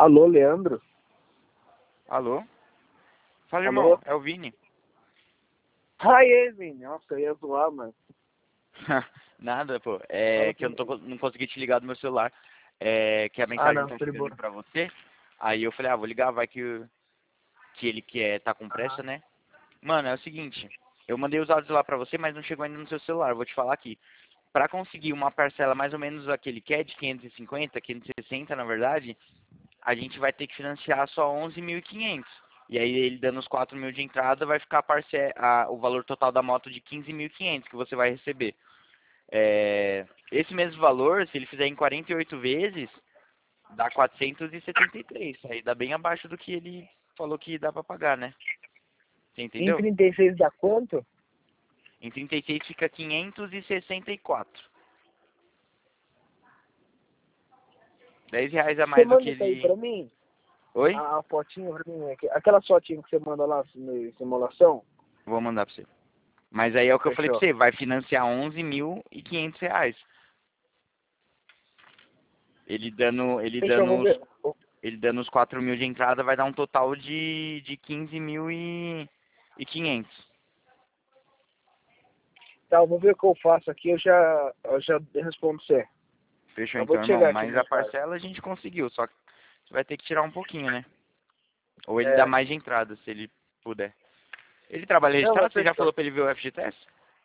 Alô, Leandro? Alô? Fala, Alô? irmão. É o Vini. Aí, Vini. Nossa, eu ia zoar, mano. Nada, pô. É que eu não consegui te ligar do meu celular. É que a Ah, mensagem não, tá tô de chegando boa. pra você. Aí eu falei, vou ligar, vai que ele tá com pressa, Aham. né? Mano, é o seguinte. Eu mandei os áudios lá pra você, mas não chegou ainda no seu celular. Vou te falar aqui. Pra conseguir uma parcela mais ou menos a que ele quer, de 550, 560, na verdade, a gente vai ter que financiar só 11.500. E aí ele dando os 4.000 de entrada, vai ficar o valor total da moto de 15.500 que você vai receber. Esse mesmo valor, se ele fizer em 48 vezes, dá 473. Aí dá bem abaixo do que ele falou que dá pra pagar, né? Você Em entendeu? 36 dá quanto? Em 36 fica 564. R$ 10 a Você mais do que manda isso aí ele... pra mim? Oi? A fotinha pra mim? Aquela fotinha que você manda lá na simulação? Vou mandar pra você. Mas aí é o que eu falei pra Fechou. você, vai financiar R$ 11.500. Ele dando, ele Fechou, dando vou os, ver. ele dando os 4.000 de entrada vai dar um total de 15.500. Tá, eu vou ver o que eu faço aqui, eu já respondo você. Fechou Acabou então, de irmão. chegar aqui a Mas a mensagem. parcela a gente conseguiu, só que você vai ter que tirar um pouquinho, né? Ou ele dá É. mais de entrada, se ele puder. Ele trabalha Não, mas registrado? Você já fechou. falou pra ele ver o FGTS?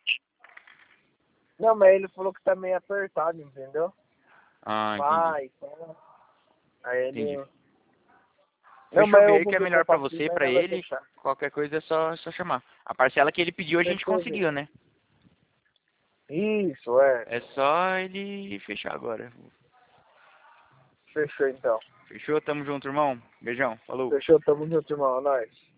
Não, mas ele falou que tá meio apertado, entendeu? Ah, entendi. Vai, então. Aí Entendi. ele. Não, Fechou, mas vê eu aí vou que é ver o que eu melhor pra faço aqui, você, mas pra não vai ele. fechar. Qualquer coisa é só chamar. A parcela que ele pediu a gente Fechou, gente. conseguiu, né? Isso, é. É só ele fechar agora. Fechou então. Fechou? Tamo junto, irmão. Beijão. Falou. Fechou, tamo junto, irmão. É nóis.